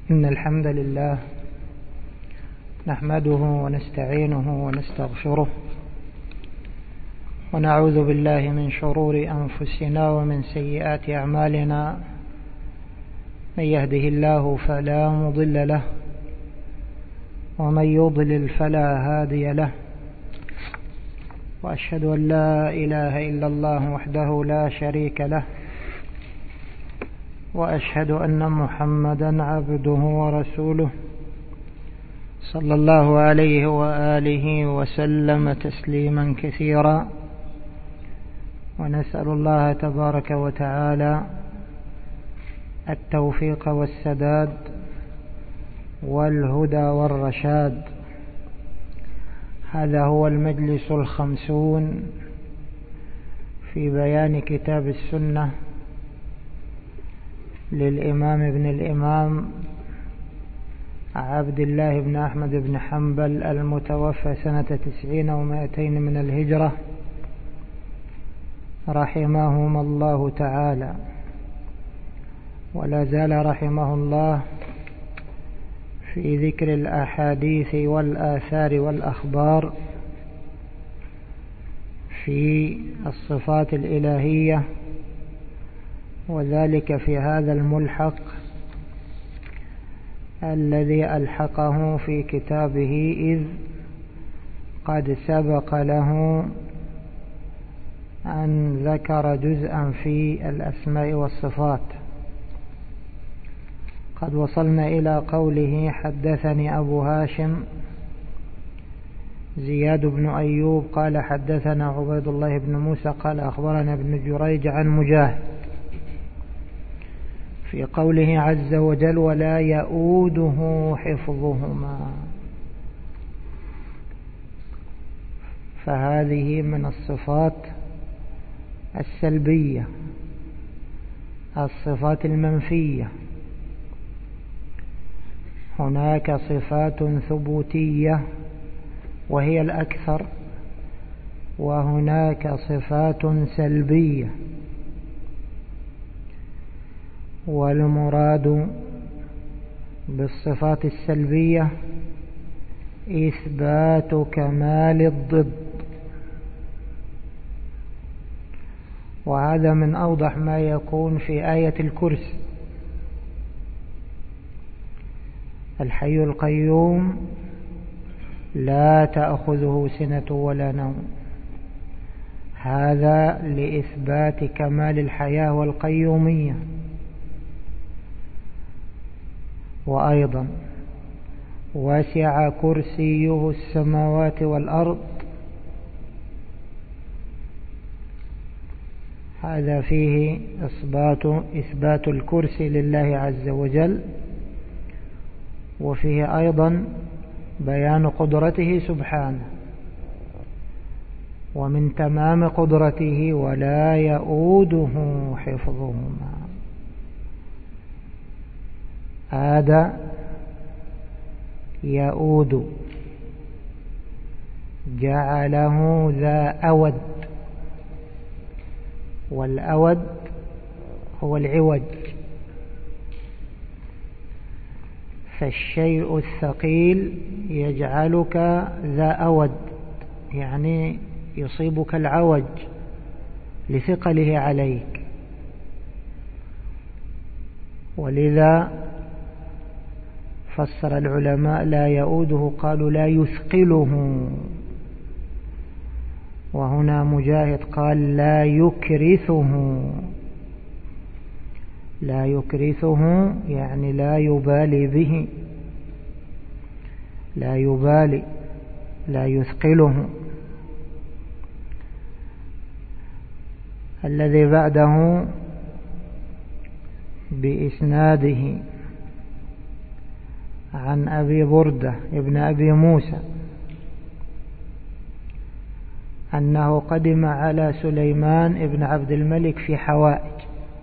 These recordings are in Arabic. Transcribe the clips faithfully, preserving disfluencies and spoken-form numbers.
إن الحمد لله نحمده ونستعينه ونستغفره ونعوذ بالله من شرور أنفسنا ومن سيئات أعمالنا. من يهده الله فلا مضل له ومن يضلل فلا هادي له، وأشهد أن لا إله إلا الله وحده لا شريك له، وأشهد أن محمدا عبده ورسوله صلى الله عليه وآله وسلم تسليما كثيرا. ونسأل الله تبارك وتعالى التوفيق والسداد والهدى والرشاد. هذا هو المجلس الخمسون في بيان كتاب السنة للإمام ابن الإمام عبد الله بن أحمد بن حنبل المتوفى سنة تسعين ومائتين من الهجرة رحمهما الله تعالى، ولا زال رحمه الله في ذكر الأحاديث والآثار والأخبار في الصفات الإلهية، وذلك في هذا الملحق الذي ألحقه في كتابه إذ قد سبق له أن ذكر جزءا في الأسماء والصفات. قد وصلنا إلى قوله: حدثني أبو هاشم زياد بن أيوب قال حدثنا عبيد الله بن موسى قال أخبرنا ابن جريج عن مجاهد، في قوله عز وجل: ولا يؤوده حفظهما. فهذه من الصفات السلبية، الصفات المنفية. هناك صفات ثبوتية وهي الأكثر، وهناك صفات سلبية، والمراد بالصفات السلبية إثبات كمال الضد، وهذا من أوضح ما يكون في آية الكرسي: الحي القيوم لا تأخذه سنة ولا نوم. هذا لإثبات كمال الحياة والقيومية. وأيضا وسع كرسيه السماوات والأرض، هذا فيه إثبات إثبات الكرسي لله عز وجل، وفيه أيضا بيان قدرته سبحانه. ومن تمام قدرته: ولا يؤوده حفظهما. هذا يؤود جعله ذا أود، والأود هو العوج. فالشيء الثقيل يجعلك ذا أود، يعني يصيبك العوج لثقله عليك. ولذا فسر العلماء لا يؤوده قالوا لا يثقله، وهنا مجاهد قال لا يكرثه. لا يكرثه يعني لا يبالي به، لا يبالي، لا يثقله. الذي بعده بإسناده عن أبي بردة ابن أبي موسى أنه قدم على سليمان ابن عبد الملك في حوائج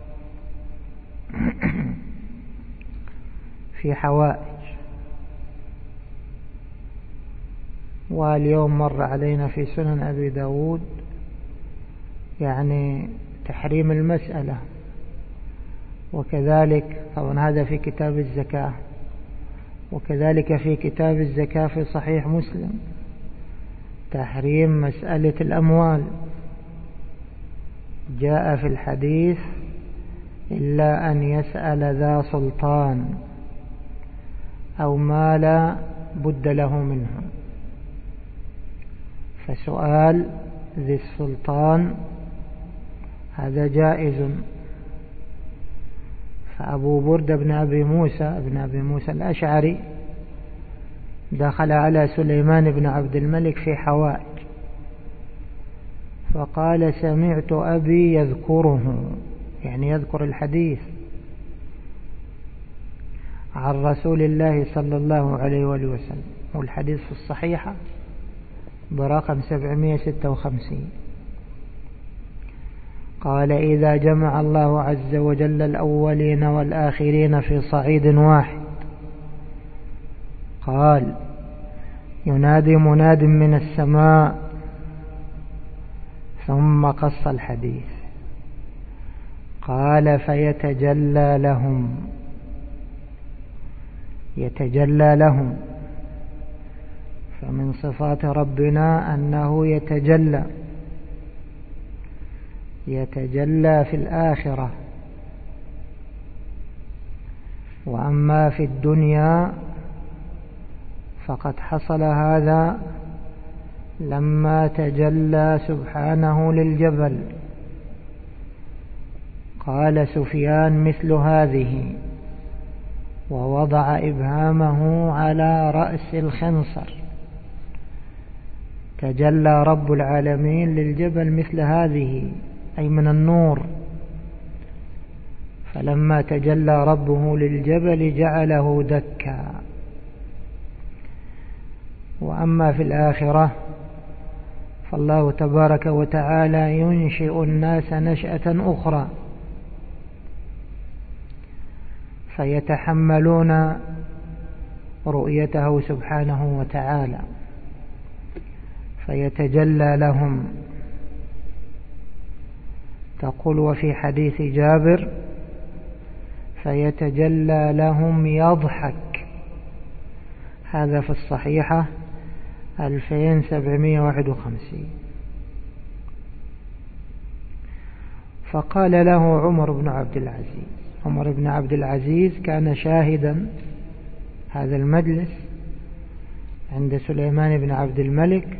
في حوائج واليوم مر علينا في سنن أبي داود يعني تحريم المسألة، وكذلك طبعا هذا في كتاب الزكاة، وكذلك في كتاب الزكاة في صحيح مسلم تحريم مسألة الأموال، جاء في الحديث إلا أن يسأل ذا سلطان أو ما لا بد له منه، فسؤال ذي السلطان هذا جائز. فأبو بردة بن أبي موسى بن أبي موسى الأشعري دخل على سليمان بن عبد الملك في حوائج فقال سمعت أبي يذكره، يعني يذكر الحديث عن رسول الله صلى الله عليه وآله وسلم، والحديث في الصحيحة برقم سبعمائة وستة وخمسين. قال إذا جمع الله عز وجل الأولين والآخرين في صعيد واحد قال ينادي مناد من السماء، ثم قص الحديث قال فيتجلى لهم، يتجلى لهم، فمن صفات ربنا أنه يتجلى، يتجلى في الآخرة. وأما في الدنيا فقد حصل هذا لما تجلى سبحانه للجبل. قال سفيان مثل هذه ووضع إبهامه على رأس الخنصر، تجلى رب العالمين للجبل مثل هذه أي من النور، فلما تجلى ربه للجبل جعله دكا. وأما في الآخرة فالله تبارك وتعالى ينشئ الناس نشأة أخرى فيتحملون رؤيته سبحانه وتعالى، فيتجلى لهم. تقول وفي حديث جابر فيتجلى لهم يضحك، هذا في الصحيحة ألفين وسبعمائة وواحد وخمسين. فقال له عمر بن عبد العزيز، عمر بن عبد العزيز كان شاهدا هذا المجلس عند سليمان بن عبد الملك،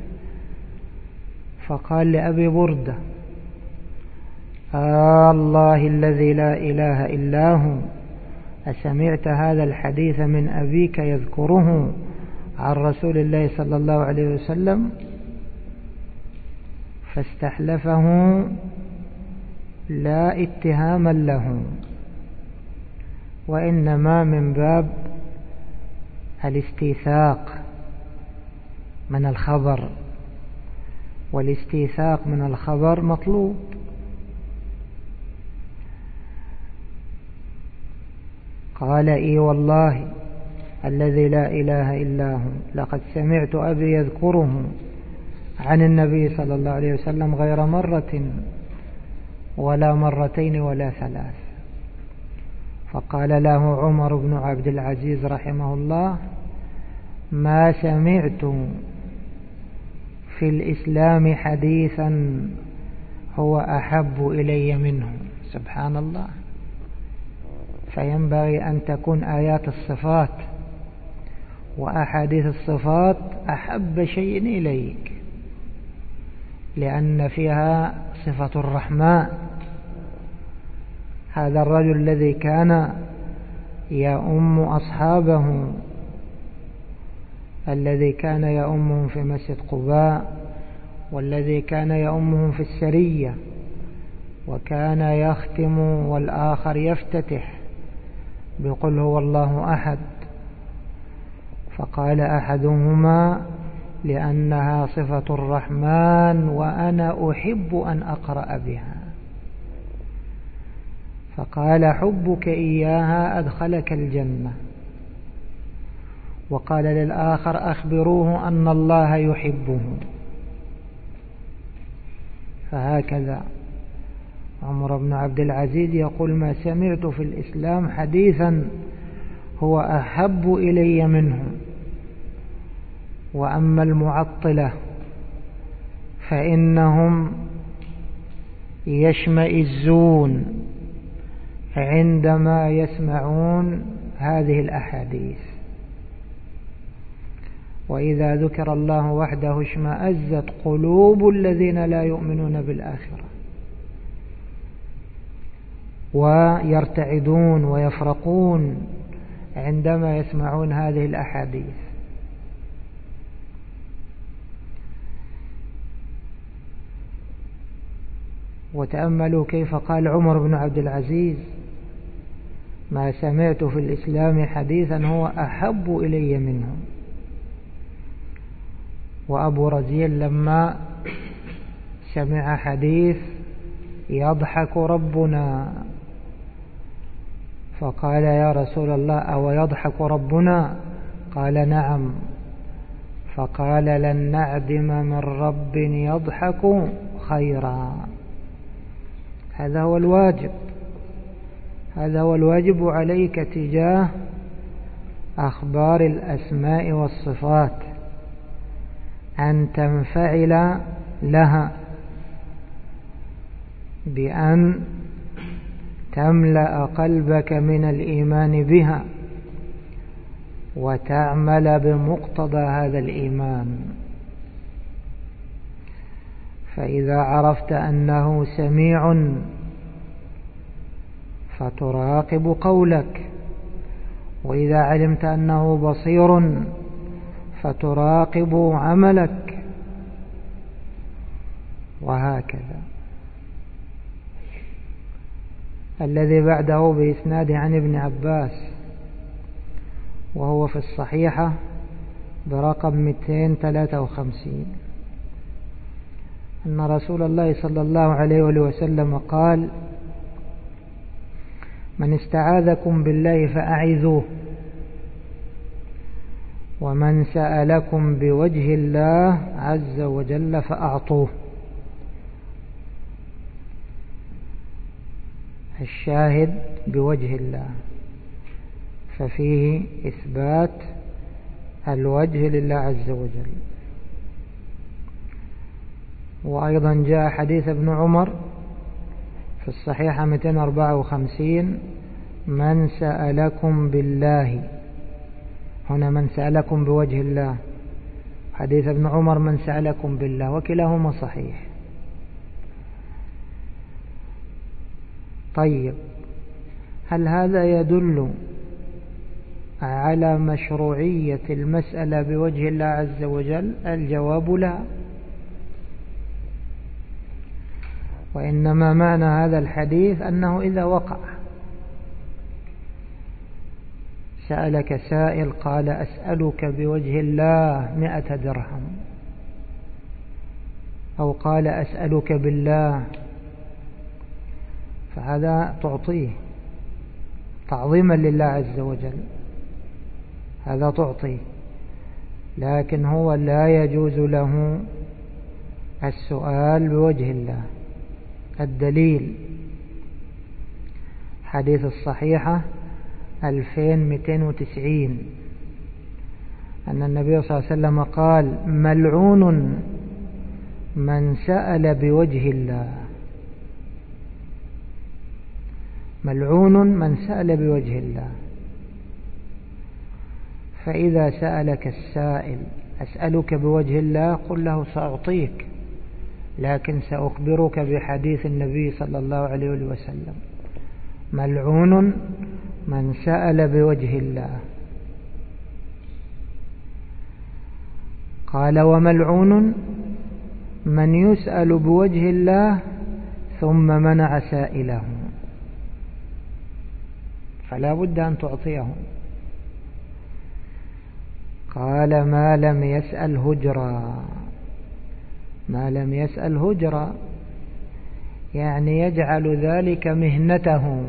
فقال لأبي بردة آه الله الذي لا إله إلا هو أسمعت هذا الحديث من أبيك يذكره عن رسول الله صلى الله عليه وسلم؟ فاستحلفه لا اتهاما له، وإنما من باب الاستيثاق من الخبر، والاستيثاق من الخبر مطلوب. قال إي والله الذي لا إله إلا هو لقد سمعت أبي يذكره عن النبي صلى الله عليه وسلم غير مرة ولا مرتين ولا ثلاث. فقال له عمر بن عبد العزيز رحمه الله ما سمعت في الإسلام حديثا هو أحب إلي منه. سبحان الله. فينبغي أن تكون آيات الصفات وأحاديث الصفات أحب شيء إليك، لأن فيها صفة الرحمن. هذا الرجل الذي كان يؤم أصحابه، الذي كان يؤمهم في مسجد قباء، والذي كان يؤمهم في السرية، وكان يختم والآخر يفتتح بقل هو الله أحد. فقال أحدهما لأنها صفة الرحمن وأنا أحب أن أقرأ بها، فقال حبك إياها أدخلك الجنة. وقال للآخر أخبروه أن الله يحبه. فهكذا عمر بن عبد العزيز يقول ما سمعت في الإسلام حديثا هو أحب إلي منه. وأما المعطلة فإنهم يشمئزون عندما يسمعون هذه الأحاديث، وإذا ذكر الله وحده اشمأزت قلوب الذين لا يؤمنون بالآخرة، ويرتعدون ويفرقون عندما يسمعون هذه الأحاديث. وتأملوا كيف قال عمر بن عبد العزيز: ما سمعت في الإسلام حديثا هو أحب إلي منه. وأبو رزيل لما سمع حديث يضحك ربنا فقال: يا رسول الله أو يضحك ربنا؟ قال: نعم. فقال: لن نعدم من رب يضحك خيرا. هذا هو الواجب، هذا هو الواجب عليك تجاه أخبار الأسماء والصفات، أن تنفعل لها بأن تملأ قلبك من الإيمان بها وتعمل بمقتضى هذا الإيمان. فإذا عرفت أنه سميع فتراقب قولك، وإذا علمت أنه بصير فتراقب عملك، وهكذا. الذي بعده بإسناد عن ابن عباس وهو في الصحيحة برقم مئتين وثلاثة وخمسين أن رسول الله صلى الله عليه وسلم قال: من استعاذكم بالله فأعذوه، ومن سألكم بوجه الله عز وجل فأعطوه. الشاهد بوجه الله، ففيه إثبات الوجه لله عز وجل. وأيضا جاء حديث ابن عمر في الصحيحة مئتين وأربعة وخمسين: من سألكم بالله، هنا من سألكم بوجه الله، حديث ابن عمر من سألكم بالله، وكلاهما صحيح. طيب، هل هذا يدل على مشروعية المسألة بوجه الله عز وجل؟ الجواب لا، وإنما معنى هذا الحديث أنه إذا وقع سألك سائل قال: أسألك بوجه الله مئة درهم، أو قال: أسألك بالله، فهذا تعطيه تعظيما لله عز وجل، هذا تعطيه. لكن هو لا يجوز له السؤال بوجه الله. الدليل حديث الصحيحة ألفين ومئتين وتسعين أن النبي صلى الله عليه وسلم قال: ملعون من سأل بوجه الله، ملعون من سأل بوجه الله. فإذا سألك السائل: أسألك بوجه الله، قل له: سأعطيك، لكن سأخبرك بحديث النبي صلى الله عليه وسلم: ملعون من سأل بوجه الله. قال: وملعون من يسأل بوجه الله ثم منع سائله، فلا بد أن تعطيه. قال: ما لم يسأل هجرا، ما لم يسأل هجرا يعني يجعل ذلك مهنته.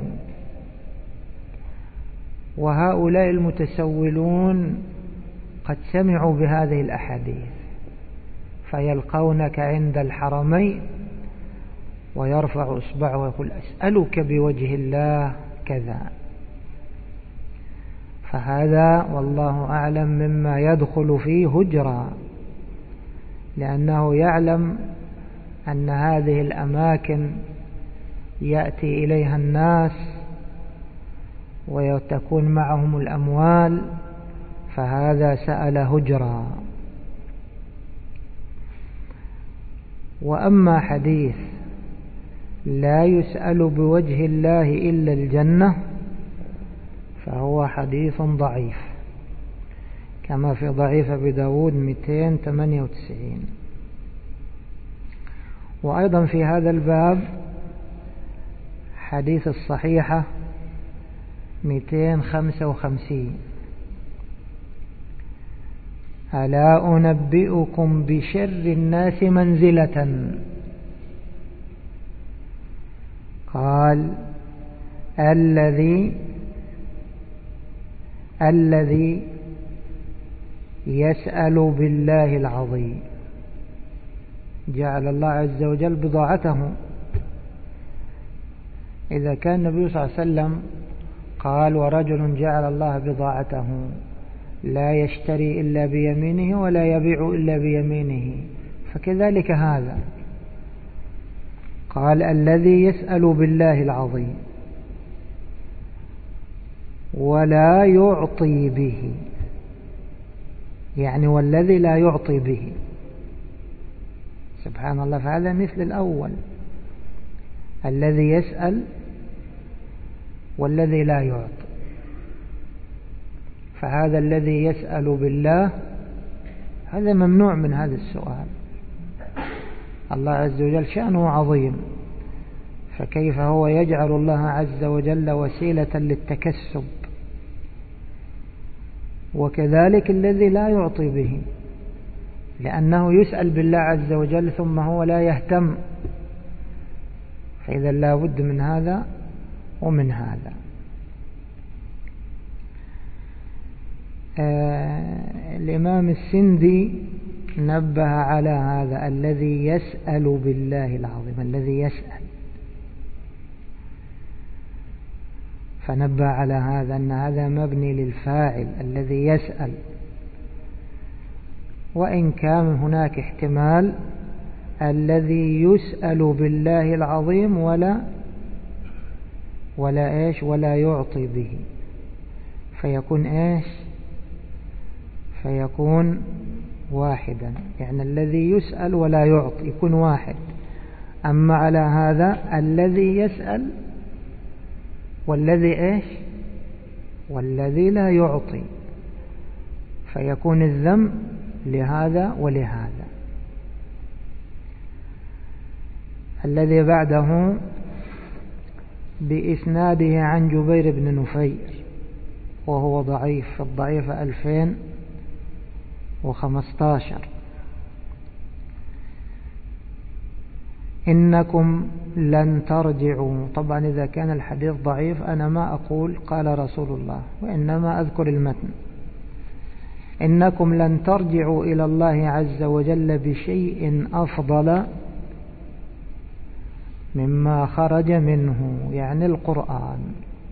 وهؤلاء المتسولون قد سمعوا بهذه الأحاديث فيلقونك عند الحرمين ويرفع إصبعه ويقول: أسألك بوجه الله كذا، فهذا والله أعلم مما يدخل فيه هجرا، لأنه يعلم أن هذه الأماكن يأتي إليها الناس وتكون معهم الأموال، فهذا سأل هجرا. وأما حديث لا يسأل بوجه الله إلا الجنة فهو حديث ضعيف، كما في ضعيف أبي داود مئتين وثمانية وتسعين. وأيضا في هذا الباب حديث الصحيحة مئتين وخمسة وخمسين: ألا أنبئكم بشر الناس منزلة؟ قال: الذي الذي يسأل بالله العظيم. جعل الله عز وجل بضاعته. إذا كان النبي صلى الله عليه وسلم قال: ورجل جعل الله بضاعته لا يشتري إلا بيمينه ولا يبيع إلا بيمينه، فكذلك هذا قال: الذي يسأل بالله العظيم ولا يعطي به، يعني والذي لا يعطي به. سبحان الله، فهذا مثل الأول، الذي يسأل والذي لا يعطي. فهذا الذي يسأل بالله هذا ممنوع من هذا السؤال. الله عز وجل شأنه عظيم، فكيف هو يجعل الله عز وجل وسيلة للتكسب؟ وكذلك الذي لا يعطي به، لأنه يسأل بالله عز وجل ثم هو لا يهتم، فإذا لا بد من هذا ومن هذا. آه الإمام السندي نبه على هذا، الذي يسأل بالله العظيم، الذي يسأل، فنبه على هذا أن هذا مبني للفاعل الذي يسأل، وإن كان هناك احتمال الذي يسأل بالله العظيم ولا ولا إيش ولا يعطي به، فيكون إيش فيكون واحدا، يعني الذي يسأل ولا يعطي يكون واحد. أما على هذا الذي يسأل والذي إيش والذي لا يعطي، فيكون الذم لهذا ولهذا. الذي بعده بإسناده عن جبير بن نفير وهو ضعيف، في الضعيف ألفين وخمسة عشر: إنكم لن ترجعوا. طبعا إذا كان الحديث ضعيف أنا ما أقول قال رسول الله، وإنما أذكر المتن. إنكم لن ترجعوا إلى الله عز وجل بشيء أفضل مما خرج منه، يعني القرآن.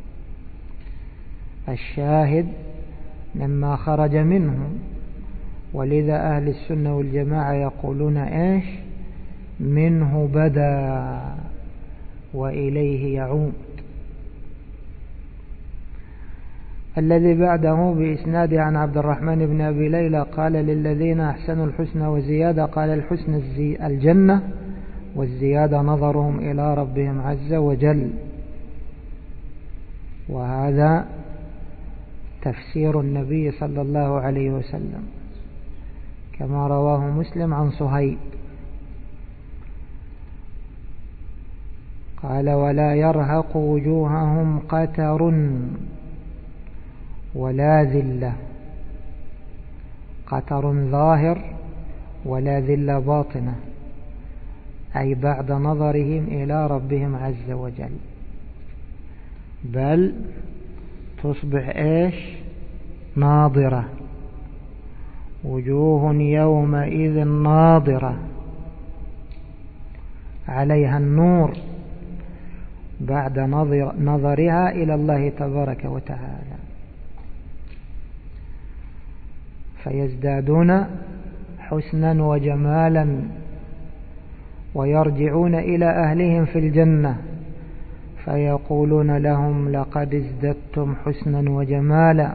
الشاهد مما خرج منه، ولذا أهل السنة والجماعة يقولون إيش منه بدأ وإليه يعود. الذي بعده بإسناده عن عبد الرحمن بن أبي ليلى قال: للذين أحسنوا الحسنى وزيادة. قال: الحسن الجنة، والزيادة نظرهم إلى ربهم عز وجل. وهذا تفسير النبي صلى الله عليه وسلم كما رواه مسلم عن صهيب قال: ولا يرهق وجوههم قتر ولا ذلة. قتر ظاهر ولا ذلة باطنة، أي بعد نظرهم إلى ربهم عز وجل، بل تصبح إيش ناظرة. وجوه يومئذ ناظرة عليها النور بعد نظر نظرها إلى الله تبارك وتعالى. فيزدادون حسنا وجمالا ويرجعون إلى أهلهم في الجنة فيقولون لهم لقد ازددتم حسنا وجمالا.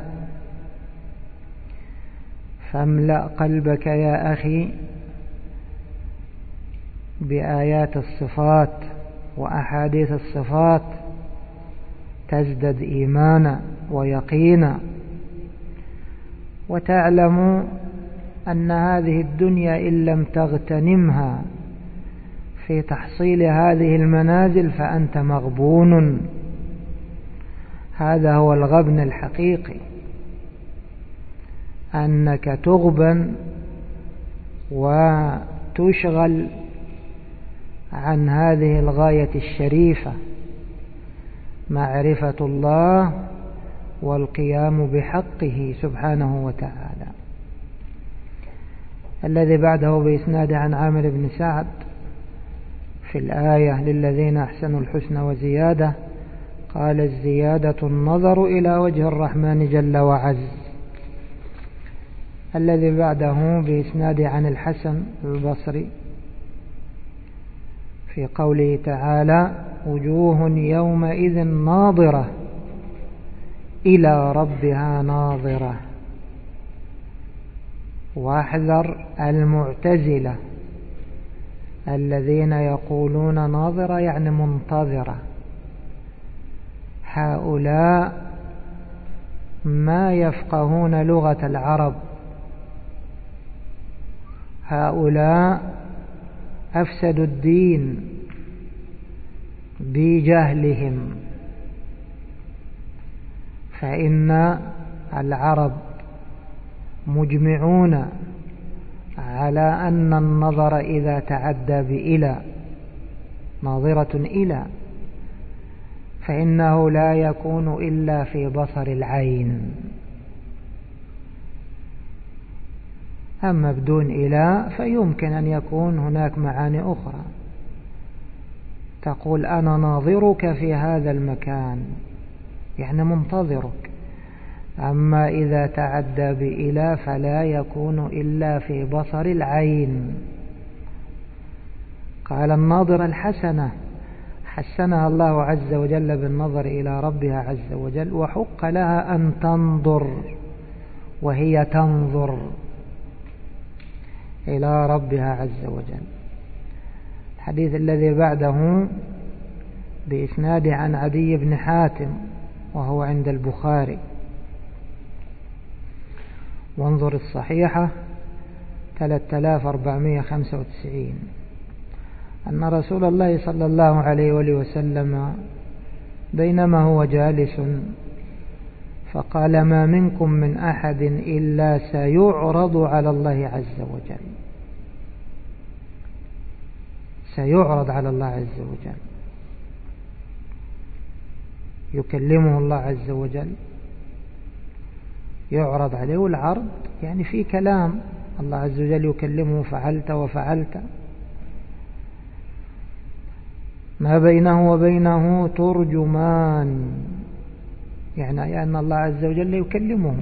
فاملأ قلبك يا أخي بآيات الصفات وأحاديث الصفات تزدد إيمانا ويقينا، وتعلم أن هذه الدنيا إن لم تغتنمها في تحصيل هذه المنازل فأنت مغبون. هذا هو الغبن الحقيقي، أنك تغبن وتشغل عن هذه الغاية الشريفة، معرفة الله والقيام بحقه سبحانه وتعالى. الذي بعده بإسناد عن عامر بن سعد في الآية للذين أحسنوا الحسنى وزيادة، قال الزيادة النظر إلى وجه الرحمن جل وعز. الذي بعده بإسناد عن الحسن البصري في قوله تعالى وجوه يومئذ ناظرة إلى ربها ناظرة. واحذر المعتزلة الذين يقولون ناظرة يعني منتظرة، هؤلاء ما يفقهون لغة العرب، هؤلاء أفسدوا الدين بجهلهم. فإن العرب مجمعون على أن النظر إذا تعدى بإلى ناظرة إلى فإنه لا يكون إلا في بصر العين، أما بدون إلى فيمكن أن يكون هناك معاني أخرى، تقول أنا ناظرك في هذا المكان يعني منتظرك. أما إذا تعدى بإلى فلا يكون إلا في بصر العين. قال الناظرة الحسنة حسنها الله عز وجل بالنظر إلى ربها عز وجل، وحق لها أن تنظر وهي تنظر إلى ربها عز وجل. الحديث الذي بعده بإسناد عن عدي بن حاتم وهو عند البخاري، وانظر الصحيحة ثلاثة آلاف وأربعمائة وخمسة وتسعين، أن رسول الله صلى الله عليه وآله وسلم بينما هو جالس فقال ما منكم من أحد إلا سيعرض على الله عز وجل، سيعرض على الله عز وجل، يكلمه الله عز وجل، يعرض عليه. والعرض يعني في كلام، الله عز وجل يكلمه فعلت وفعلت. ما بينه وبينه ترجمان، يعني أن الله عز وجل يكلمه.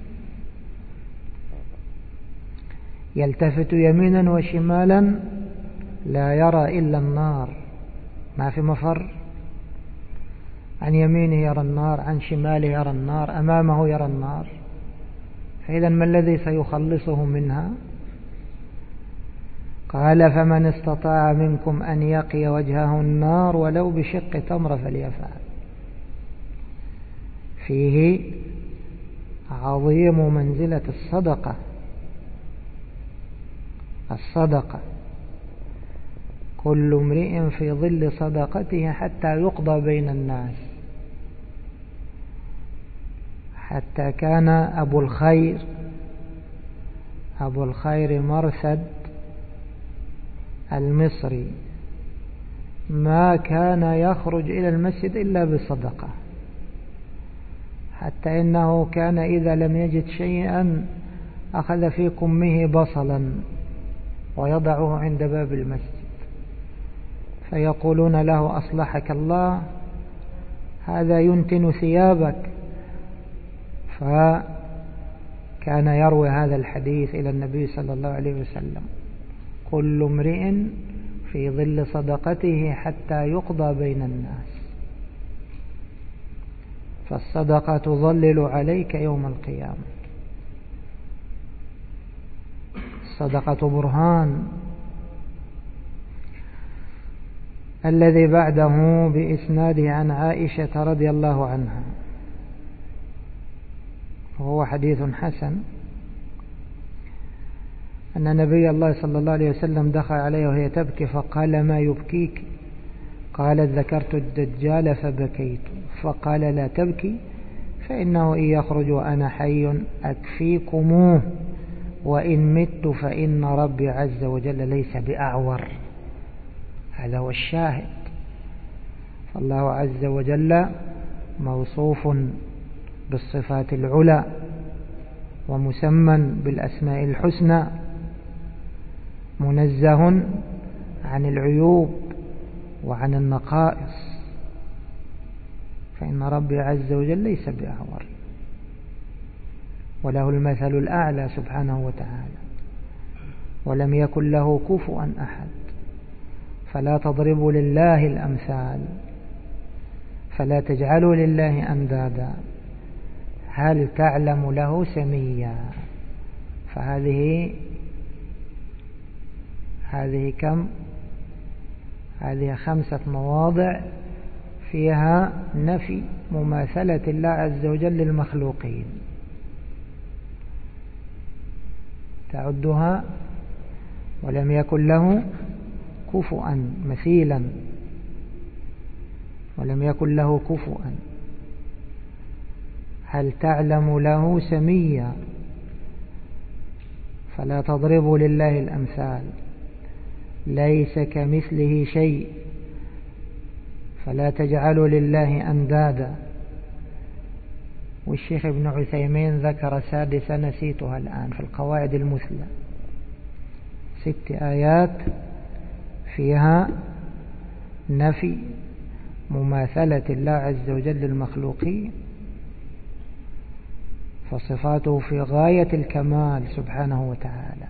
يلتفت يمينا وشمالا لا يرى إلا النار، ما في مفر، عن يمينه يرى النار، عن شماله يرى النار، أمامه يرى النار. فإذا ما الذي سيخلصه منها؟ قال فمن استطاع منكم أن يقي وجهه النار ولو بشق تمرة فليفعل. فيه عظيم منزلة الصدقة. الصدقة كل امرئ في ظل صدقته حتى يقضى بين الناس. حتى كان أبو الخير أبو الخير مرثد المصري ما كان يخرج إلى المسجد إلا بصدقة، حتى إنه كان إذا لم يجد شيئا أخذ في كمه بصلا ويضعه عند باب المسجد، فيقولون له أصلحك الله هذا ينتن ثيابك، كان يروي هذا الحديث إلى النبي صلى الله عليه وسلم: كل امرئ في ظل صدقته حتى يقضى بين الناس، فالصدقة تظلل عليك يوم القيامة. الصدقة برهان. الذي بعده بإسناده عن عائشة رضي الله عنها، وهو حديث حسن، أن نبي الله صلى الله عليه وسلم دخل عليه وهي تبكي فقال: ما يبكيك؟ قالت: ذكرت الدجال فبكيت. فقال: لا تبكي، فإنه إن يخرج وأنا حي أكفيكموه، وإن مت فإن ربي عز وجل ليس بأعور. هذا هو الشاهد. فالله عز وجل موصوف بالصفات العلى ومسمى بالأسماء الحسنى، منزه عن العيوب وعن النقائص، فإن ربي عز وجل ليس بأعور، وله المثل الأعلى سبحانه وتعالى، ولم يكن له كفوا أحد. فلا تضربوا لله الأمثال، فلا تجعلوا لله أندادا، هل تعلم له سميا؟ فهذه هذه كم؟ هذه خمسة مواضع فيها نفي مماثلة الله عز وجل للمخلوقين. تعدها: ولم يكن له كفوا مثيلا، ولم يكن له كفوا. هل تعلم له سميا؟ فلا تضربوا لله الأمثال، ليس كمثله شيء، فلا تجعلوا لله أندادا. والشيخ ابن عثيمين ذكر سادسة نسيتها الآن في القواعد المثلى، ست آيات فيها نفي مماثلة الله عز وجل للمخلوقين، فصفاته في غاية الكمال سبحانه وتعالى.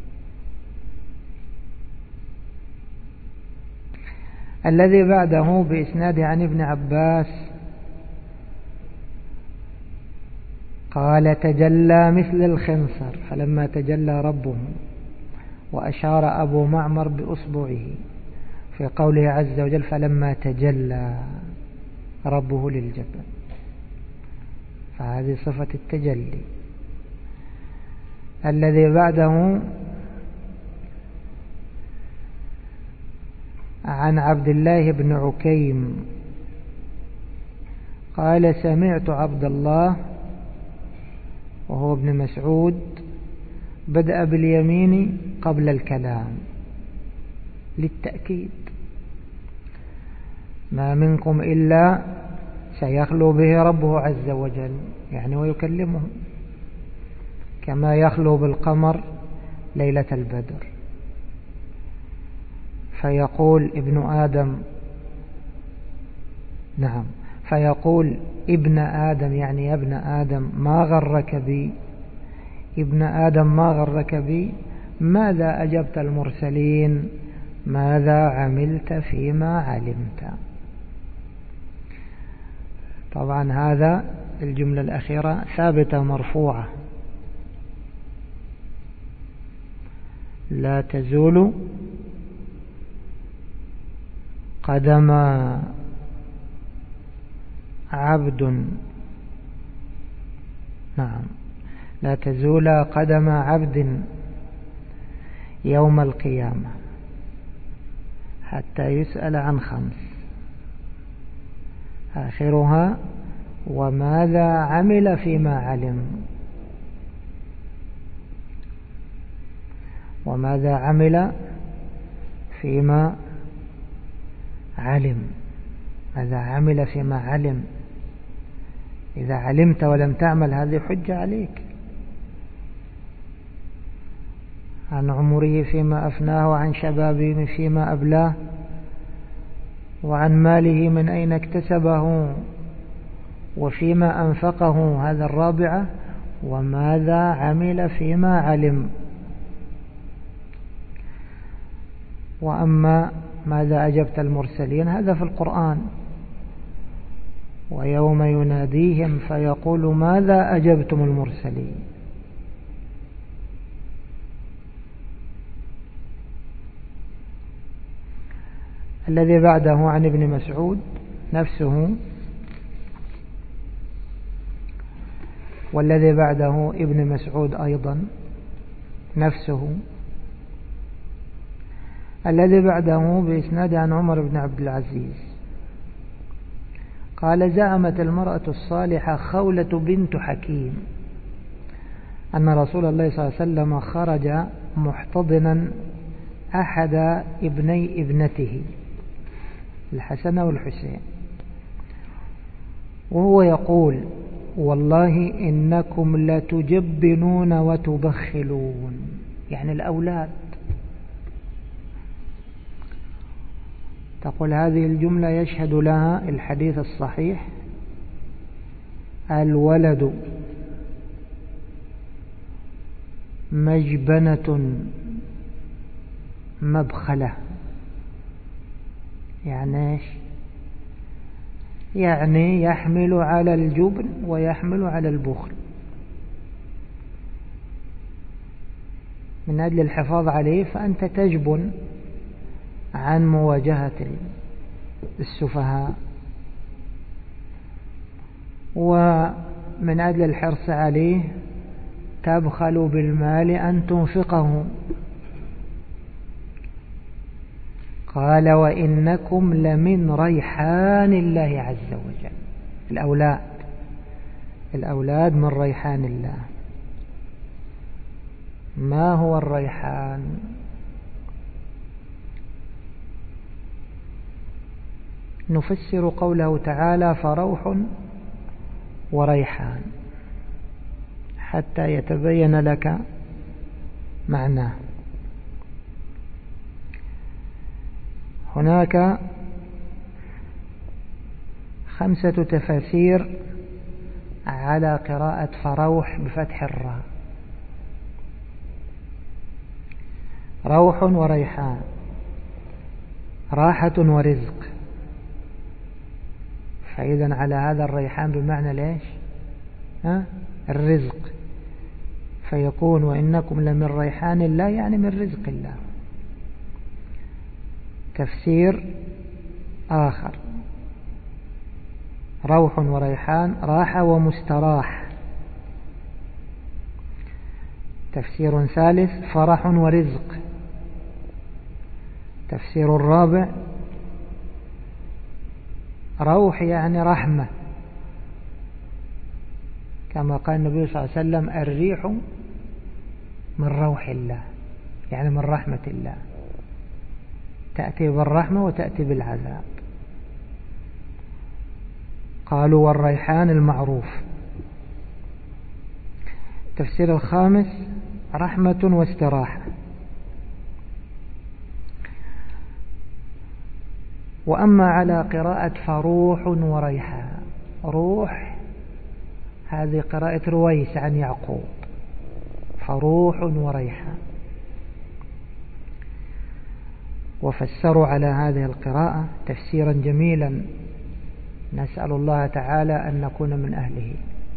الذي بعده بإسناد عن ابن عباس قال: تجلى مثل الخنصر، فلما تجلى ربه، وأشار أبو معمر بأصبعه في قوله عز وجل: فلما تجلى ربه للجبل، فهذه صفة التجلي. الذي بعده عن عبد الله بن عكيم قال: سمعت عبد الله وهو ابن مسعود بدأ باليمين قبل الكلام للتأكيد: ما منكم إلا سيخلو به ربه عز وجل، يعني ويكلمه كما يخلو بالقمر ليلة البدر، فيقول ابن آدم نعم فيقول ابن آدم، يعني يا ابن آدم ما غرك بي؟ ابن آدم ما غرك بي؟ ماذا أجبت المرسلين؟ ماذا عملت فيما علمت؟ طبعا هذا الجملة الأخيرة ثابتة مرفوعة: لا تزول قدم عبد نعم لا تزول قدم عبد يوم القيامة حتى يسأل عن خمس، آخرها: وماذا عمل فيما علم. وماذا عمل فيما علم، ماذا عمل فيما علم. إذا علمت ولم تعمل هذه حجة عليك. عن عمره فيما أفناه، وعن شبابه فيما أبلاه، وعن ماله من أين اكتسبه، وفيما أنفقه، هذا الرابعة. وماذا عمل فيما علم. وأما ماذا أجبت المرسلين هذا في القرآن، ويوم يناديهم فيقول ماذا أجبتم المرسلين. الذي بعده عن ابن مسعود نفسه، والذي بعده ابن مسعود أيضا نفسه، الذي بعده بإسناد عن عمر بن عبد العزيز قال زعمت المرأة الصالحة خولة بنت حكيم أن رسول الله صلى الله عليه وسلم خرج محتضنا أحد ابني ابنته الحسن والحسين وهو يقول والله إنكم لتجبنون وتبخلون، يعني الأولاد. تقول هذه الجملة يشهد لها الحديث الصحيح الولد مجبنة مبخلة. يعني ايش؟ يعني يحمل على الجبن ويحمل على البخل من أجل الحفاظ عليه، فأنت تجبن عن مواجهة السفهاء، ومن أجل الحرص عليه تبخل بالمال أن تنفقه. قال وإنكم لمن ريحان الله عز وجل. الأولاد الأولاد من ريحان الله. ما هو الريحان؟ نفسر قوله تعالى فروح وريحان حتى يتبين لك معناه. هناك خمسة تفاسير على قراءة فروح بفتح الراء. روح وريحان، راحة ورزق. فإذا على هذا الريحان بمعنى ليش؟ ها؟ الرزق. فيكون وإنكم لمن ريحان الله يعني من رزق الله. تفسير آخر روح وريحان راحة ومستراح. تفسير ثالث فرح ورزق. تفسير الرابع روح يعني رحمة، كما قال النبي صلى الله عليه وسلم الريح من روح الله، يعني من رحمة الله، تأتي بالرحمة وتأتي بالعذاب. قالوا والريحان المعروف. التفسير الخامس رحمة واستراحة. وأما على قراءة فروح وريحان، روح هذه قراءة رويس عن يعقوب، فروح وريحان. وفسروا على هذه القراءة تفسيرا جميلا نسأل الله تعالى أن نكون من أهله.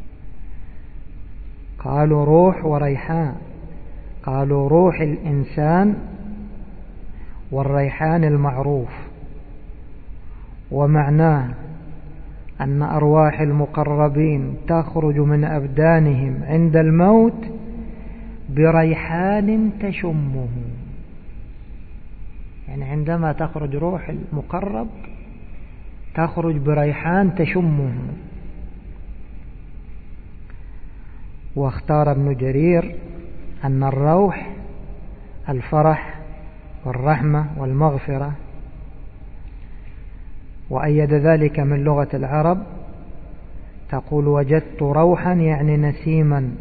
قالوا روح وريحان، قالوا روح الإنسان والريحان المعروف، ومعناه أن أرواح المقربين تخرج من أبدانهم عند الموت بريحان تشمه. يعني عندما تخرج روح المقرب تخرج بريحان تشمه. واختار ابن جرير أن الروح الفرح والرحمة والمغفرة، وأيد ذلك من لغة العرب تقول وجدت روحا يعني نسيما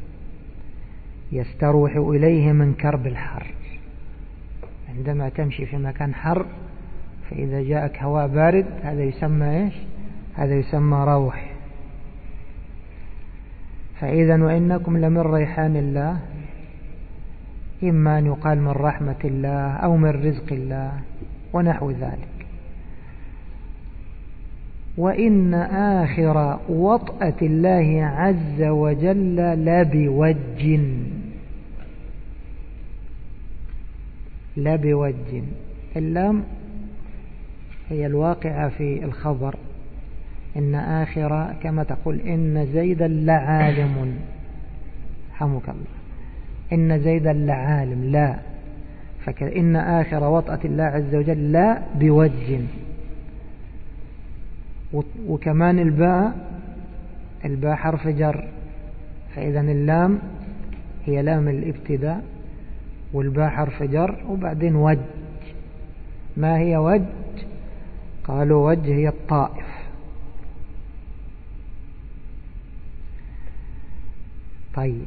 يستروح إليه من كرب الحر. عندما تمشي في مكان حر فإذا جاءك هواء بارد هذا يسمى إيش؟ هذا يسمى روح. فإذا وإنكم لمن ريحان الله، إما أن يقال من رحمة الله أو من رزق الله ونحو ذلك. وإن آخر وطأة الله عز وجل لبوج، لبوج. اللام هي الواقعة في الخبر، إن آخر كما تقول إن زيدا لعالم، حمك الله، إن زيدا لعالم، لا، فإن آخر وطأة الله عز وجل لا بوج. وكمان الباء، الباء حرف جر، فإذا اللام هي لام الابتداء والباء حرف جر وبعدين وج. ما هي وج؟ قالوا وج هي الطائف. طيب،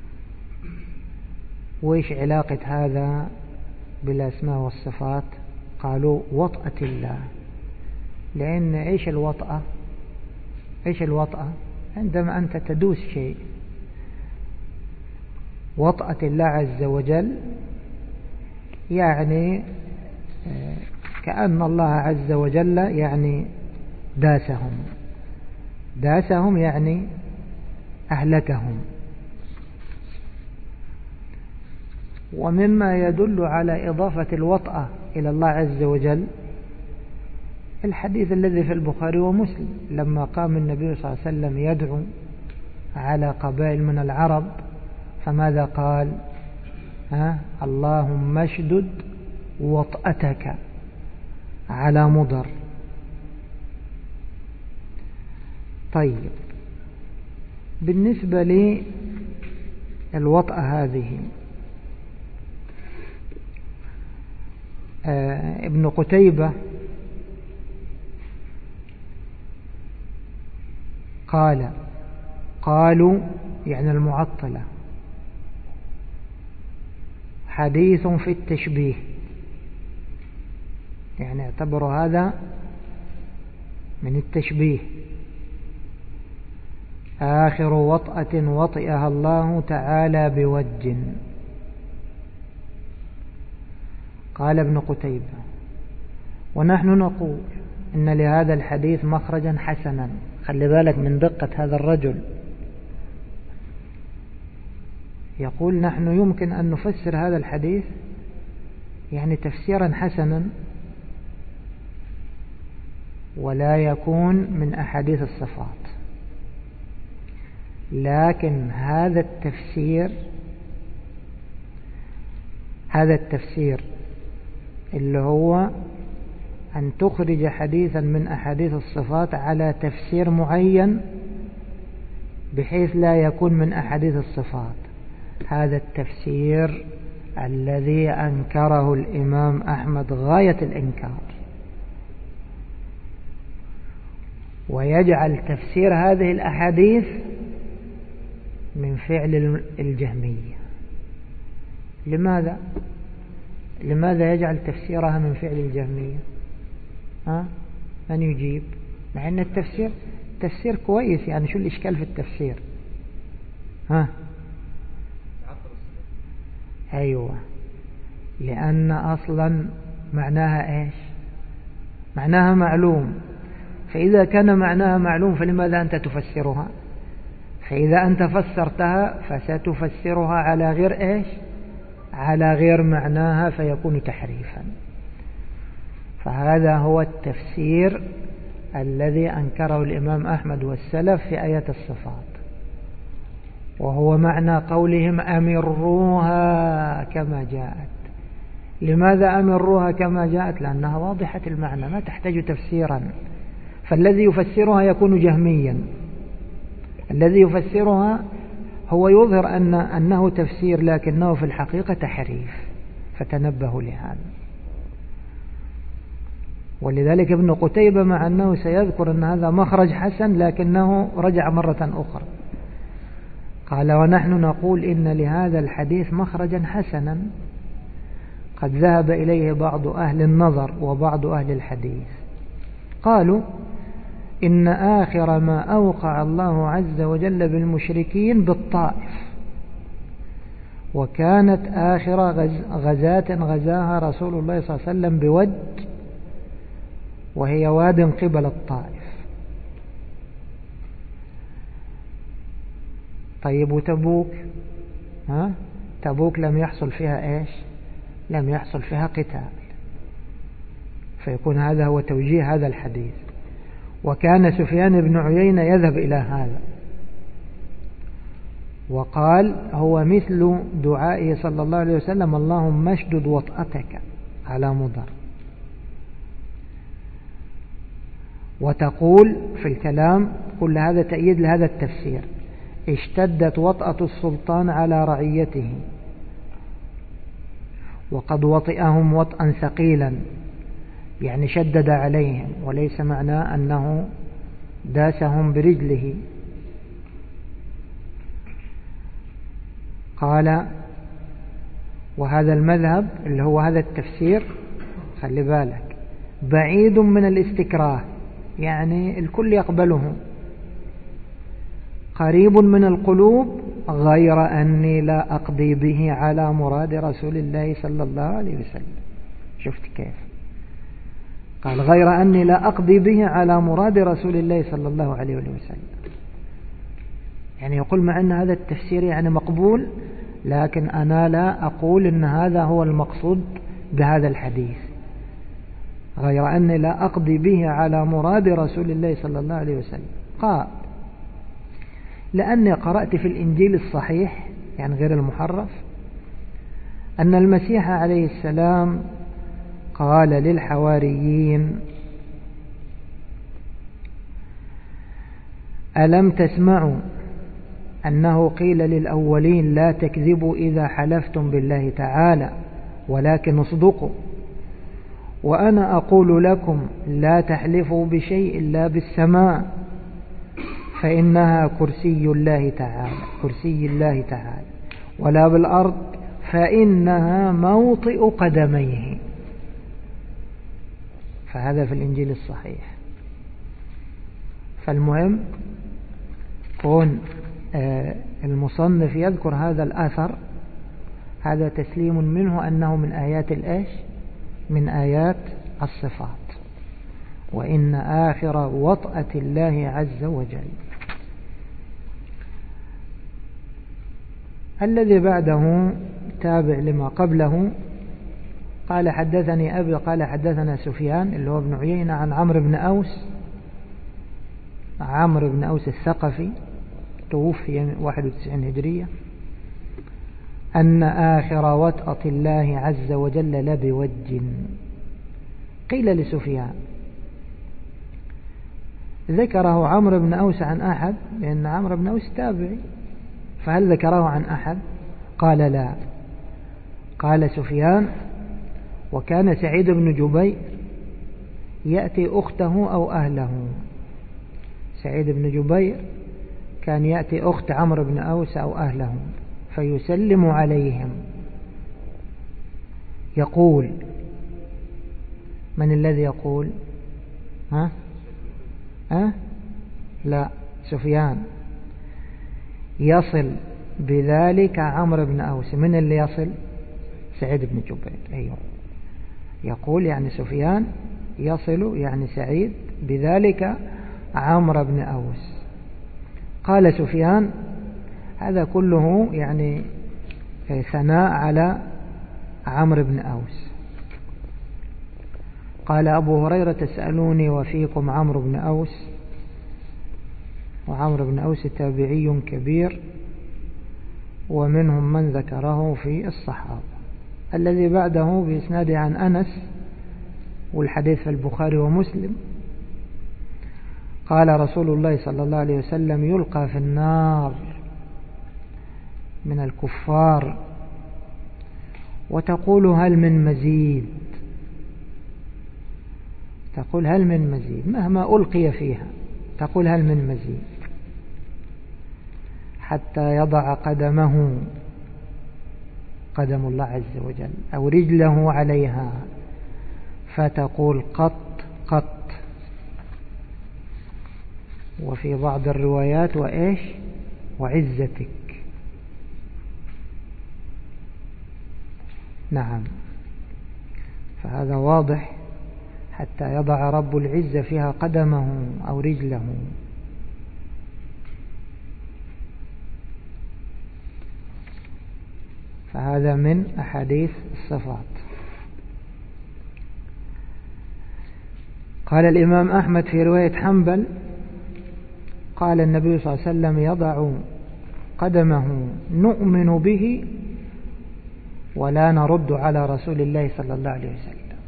وإيش علاقة هذا بالأسماء والصفات؟ قالوا وطأة الله، لأن إيش الوطأة؟ إيش الوطأة؟ عندما أنت تدوس شيء. وطأة الله عز وجل يعني كأن الله عز وجل يعني داسهم، داسهم يعني أهلكهم. ومما يدل على إضافة الوطأة إلى الله عز وجل الحديث الذي في البخاري ومسلم، لما قام النبي صلى الله عليه وسلم يدعو على قبائل من العرب، فماذا قال؟ ها؟ اللهم اشدد وطأتك على مضر. طيب، بالنسبة للوطأة هذه، آه ابن قتيبة قال قالوا يعني المعطلة حديث في التشبيه، يعني اعتبروا هذا من التشبيه. آخر وطأة وطئها الله تعالى بوج. قال ابن قتيبة: ونحن نقول إن لهذا الحديث مخرجا حسنا. خلي بالك من دقة هذا الرجل، يقول نحن يمكن أن نفسر هذا الحديث يعني تفسيرا حسنا، ولا يكون من أحاديث الصفات، لكن هذا التفسير هذا التفسير اللي هو أن تخرج حديثا من أحاديث الصفات على تفسير معين بحيث لا يكون من أحاديث الصفات، هذا التفسير الذي أنكره الإمام أحمد غاية الإنكار، ويجعل تفسير هذه الأحاديث من فعل الجهمية. لماذا؟ لماذا يجعل تفسيرها من فعل الجهمية؟ ها؟ من يجيب؟ مع أن التفسير تفسير كويس، يعني شو الإشكال في التفسير؟ ها؟ أيوة، لأن أصلا معناها إيش؟ معناها معلوم، فإذا كان معناها معلوم فلماذا أنت تفسرها؟ فإذا أنت فسرتها فستفسرها على غير إيش؟ على غير معناها، فيكون تحريفا. فهذا هو التفسير الذي أنكره الإمام أحمد والسلف في آيات الصفات، وهو معنى قولهم أمروها كما جاءت. لماذا أمروها كما جاءت؟ لأنها واضحة المعنى ما تحتاج تفسيرا، فالذي يفسرها يكون جهميا، الذي يفسرها هو يظهر أن أنه تفسير لكنه في الحقيقة تحريف، فتنبهوا لهذا. ولذلك ابن قتيبة مع أنه سيذكر أن هذا مخرج حسن لكنه رجع مرة أخرى قال: ونحن نقول إن لهذا الحديث مخرجا حسنا قد ذهب إليه بعض أهل النظر وبعض أهل الحديث. قالوا إن آخر ما أوقع الله عز وجل بالمشركين بالطائف، وكانت آخر غزاة غزاها رسول الله صلى الله عليه وسلم بود، وهي واد قبل الطائف. طيب وتبوك؟ ها؟ تبوك لم يحصل فيها إيش؟ لم يحصل فيها قتال، فيكون هذا هو توجيه هذا الحديث. وكان سفيان بن عيينة يذهب إلى هذا، وقال هو مثل دعائه صلى الله عليه وسلم: اللهم اشدد وطأتك على مضر. وتقول في الكلام كل هذا تأييد لهذا التفسير: اشتدت وطأة السلطان على رعيته، وقد وطئهم وطئا ثقيلا، يعني شدد عليهم، وليس معناه أنه داسهم برجله. قال: وهذا المذهب اللي هو هذا التفسير، خلي بالك، بعيد من الاستكراه، يعني الكل يقبله، قريب من القلوب، غير أني لا أقضي به على مراد رسول الله صلى الله عليه وسلم. شفت كيف؟ قال: غير أني لا أقضي به على مراد رسول الله صلى الله عليه وسلم، يعني يقول مع أن هذا التفسير يعني مقبول، لكن أنا لا أقول أن هذا هو المقصود بهذا الحديث، غير أني لا أقضي به على مراد رسول الله صلى الله عليه وسلم. قال: لأني قرأت في الإنجيل الصحيح، يعني غير المحرف، أن المسيح عليه السلام قال للحواريين: ألم تسمعوا أنه قيل للأولين لا تكذبوا إذا حلفتم بالله تعالى ولكن اصدقوا، وأنا أقول لكم لا تحلفوا بشيء إلا بالسماء فإنها كرسي الله تعالى كرسي الله تعالى ولا بالأرض فإنها موطئ قدميه. فهذا في الإنجيل الصحيح. فالمهم كون المصنف يذكر هذا الأثر، هذا تسليم منه أنه من آيات الإيش؟ من آيات الصفات. وإن آخر وطأة الله عز وجل. الذي بعده تابع لما قبله. قال: حدثني أبي قال حدثنا سفيان اللي هو ابن عيينة عن عمرو بن أوس عمرو بن أوس الثقفي، توفي واحد وتسعين هجرية، أن آخر وطأة الله عز وجل لبوج. قيل لسفيان، ذكره عمرو بن أوس عن أحد، لأن عمرو بن أوس تابعي، فهل ذكره عن أحد؟ قال: لا. قال سفيان: وكان سعيد بن جبير يأتي أخته أو أهله. سعيد بن جبير كان يأتي أخت عمرو بن أوس أو أهله فيسلم عليهم، يقول: من الذي يقول؟ ها؟ ها؟ لا، سفيان. يصل بذلك عمرو بن أوس. من اللي يصل؟ سعيد بن جبير. أيوه، يقول يعني سفيان يصل يعني سعيد بذلك عمرو بن أوس. قال سفيان: هذا كله يعني ثناء على عمرو بن أوس. قال أبو هريرة: تسألوني وفيكم عمرو بن أوس. وعمرو بن أوس تابعي كبير، ومنهم من ذكره في الصحابة. الذي بعده بإسناده عن أنس، والحديث في البخاري ومسلم. قال رسول الله صلى الله عليه وسلم: يلقى في النار من الكفار وتقول هل من مزيد، تقول هل من مزيد، مهما ألقي فيها تقول هل من مزيد، حتى يضع قدمه قدم الله عز وجل أو رجله عليها فتقول قط قط. وفي بعض الروايات وإيش وعزتك. نعم، فهذا واضح حتى يضع رب العزة فيها قدمه أو رجله. فهذا من أحاديث الصفات. قال الإمام أحمد في رواية حنبل قال النبي صلى الله عليه وسلم يضع قدمه نؤمن به ولا نرد على رسول الله صلى الله عليه وسلم.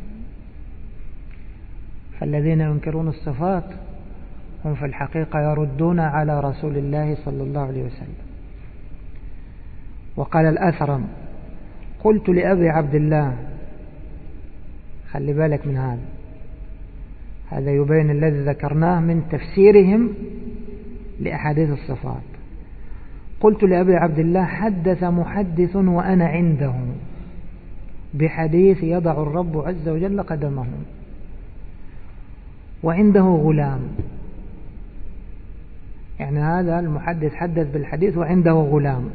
فالذين ينكرون الصفات هم في الحقيقة يردون على رسول الله صلى الله عليه وسلم. وقال الأثرم قلت لأبي عبد الله، خلي بالك من هذا، هذا يبين الذي ذكرناه من تفسيرهم لأحاديث الصفات. قلت لأبي عبد الله حدث محدث وأنا عنده بحديث يضع الرب عز وجل قدمه وعنده غلام، يعني هذا المحدث حدث بالحديث وعنده غلام،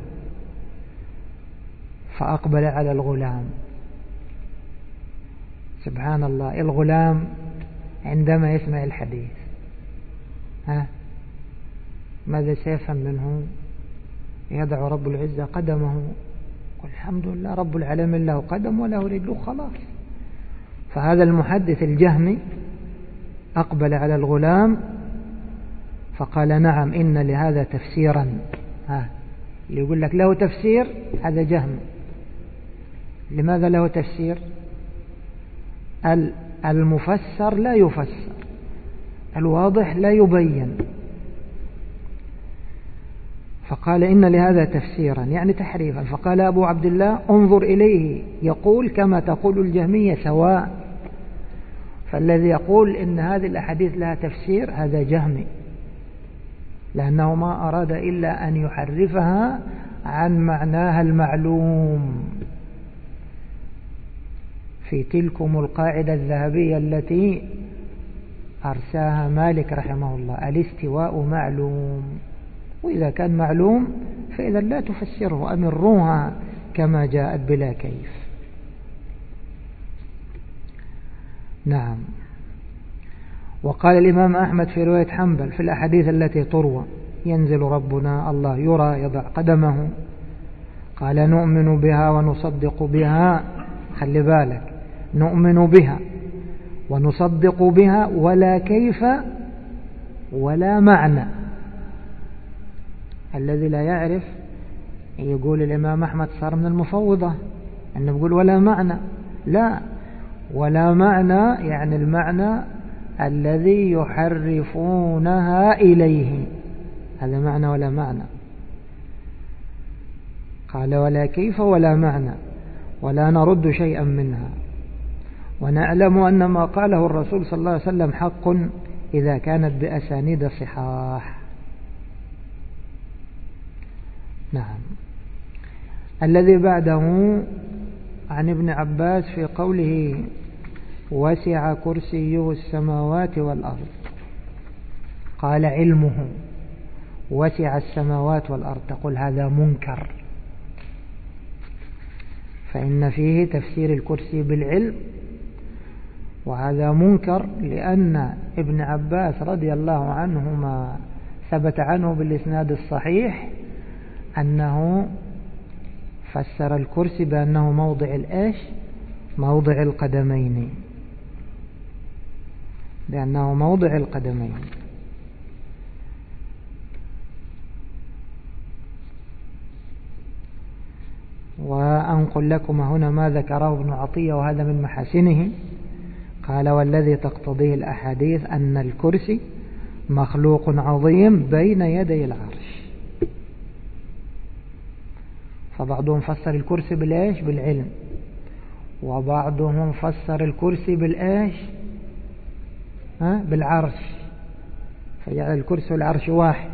فأقبل على الغلام. سبحان الله، الغلام عندما يسمع الحديث ها ماذا سيفهم منه؟ يضع رب العزة قدمه، قل الحمد لله رب العالمين له قدم وله رجل، خلاص. فهذا المحدث الجهمي أقبل على الغلام فقال نعم إن لهذا تفسيرا. ها اللي يقول لك له تفسير هذا جهم. لماذا له تفسير؟ المفسر لا يفسر، الواضح لا يبين. فقال إن لهذا تفسيرا يعني تحريفا. فقال أبو عبد الله انظر إليه يقول كما تقول الجهمية سواء. فالذي يقول إن هذه الأحاديث لها تفسير هذا جهمي، لأنه ما أراد إلا أن يحرفها عن معناها المعلوم. في تلكم القاعدة الذهبية التي أرساها مالك رحمه الله، الاستواء معلوم، وإذا كان معلوم فإذا لا تفسره، أمروها كما جاءت بلا كيف. نعم. وقال الإمام أحمد في رواية حنبل في الأحاديث التي تروى ينزل ربنا الله يرى يضع قدمه، قال نؤمن بها ونصدق بها. خلي بالك، نؤمن بها ونصدق بها ولا كيف ولا معنى. الذي لا يعرف يقول الإمام أحمد صار من المفوضة أنه يقول ولا معنى. لا، ولا معنى يعني المعنى الذي يحرفونها إليه، هذا معنى ولا معنى. قال ولا كيف ولا معنى ولا نرد شيئا منها، ونعلم أن ما قاله الرسول صلى الله عليه وسلم حق إذا كانت بأسانيد صحاح. نعم. الذي بعده عن ابن عباس في قوله وسع كرسيه السماوات والأرض، قال علمه وسع السماوات والأرض، تقول هذا منكر، فإن فيه تفسير الكرسي بالعلم، وهذا منكر لأن ابن عباس رضي الله عنهما ثبت عنه بالإسناد الصحيح أنه فسر الكرسي بأنه موضع الإيش؟ موضع القدمين، بأنه موضع القدمين. وأنقل لكم هنا ما ذكره ابن عطية وهذا من محاسنه. قال والذي تقتضيه الأحاديث أن الكرسي مخلوق عظيم بين يدي العرش. فبعضهم فسر الكرسي بالإيش؟ بالعلم، وبعضهم فسر الكرسي بالإيش؟ ها؟ بالعرش، فجعل الكرسي والعرش واحد،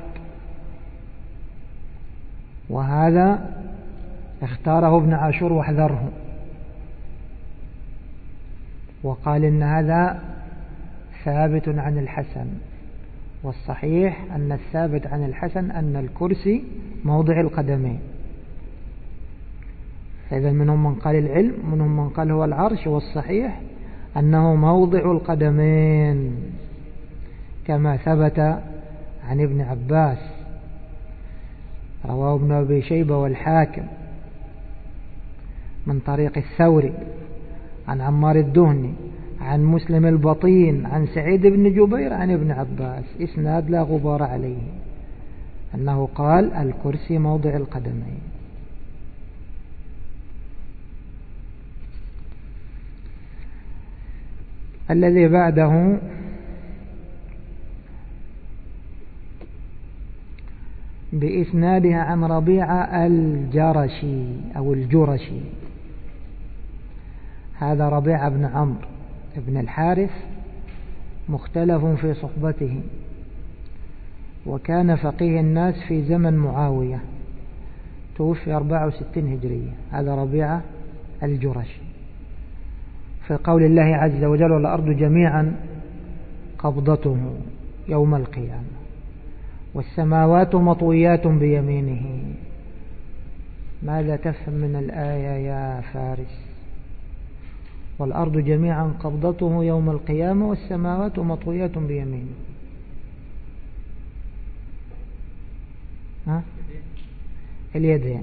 وهذا اختاره ابن عاشور واحذره، وقال إن هذا ثابت عن الحسن والصحيح أن الثابت عن الحسن أن الكرسي موضع القدمين. فإذا منهم من قال العلم، منهم من قال هو العرش، والصحيح أنه موضع القدمين كما ثبت عن ابن عباس، رواه ابن أبي شيبة والحاكم من طريق الثوري عن عمار الدهني عن مسلم البطين عن سعيد بن جبير عن ابن عباس، إسناد لا غبار عليه، أنه قال الكرسي موضع القدمين. الذي بعده بإسنادها عن ربيعة الجرشي أو الجرشي، هذا ربيعة بن عمرو بن الحارث مختلف في صحبته، وكان فقيه الناس في زمن معاوية، توفي أربعة وستين هجرية. هذا ربيعة الجرشي. في قول الله عز وجل والأرض جميعا قبضته يوم القيامة والسماوات مطويات بيمينه. ماذا تفهم من الآية يا فارس؟ والأرض جميعا قبضته يوم القيامة والسماوات مطويات بيمينه. ها؟ اليدين،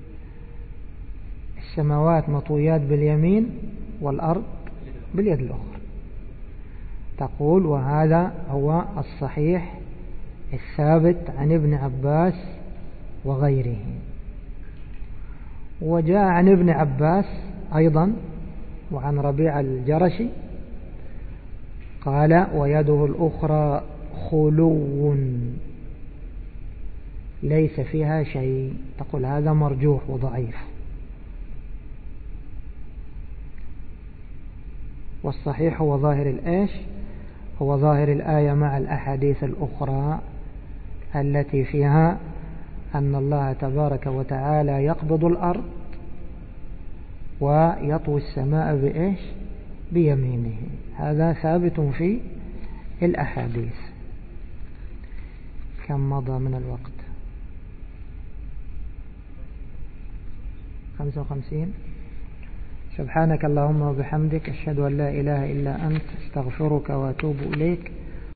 السماوات مطويات باليمين والأرض باليد الأخرى. تقول وهذا هو الصحيح الثابت عن ابن عباس وغيره. وجاء عن ابن عباس أيضا وعن ربيع الجرشي قال ويده الأخرى خلو ليس فيها شيء. تقول هذا مرجوح وضعيف. والصحيح هو ظاهر الآيش هو ظاهر الآية مع الأحاديث الأخرى التي فيها أن الله تبارك وتعالى يقبض الأرض ويطوي السماء بإيش؟ بيمينه. هذا ثابت في الأحاديث. كم مضى من الوقت؟ خمسة وخمسين. سبحانك اللهم وبحمدك أشهد أن لا إله إلا أنت استغفرك وأتوب إليك.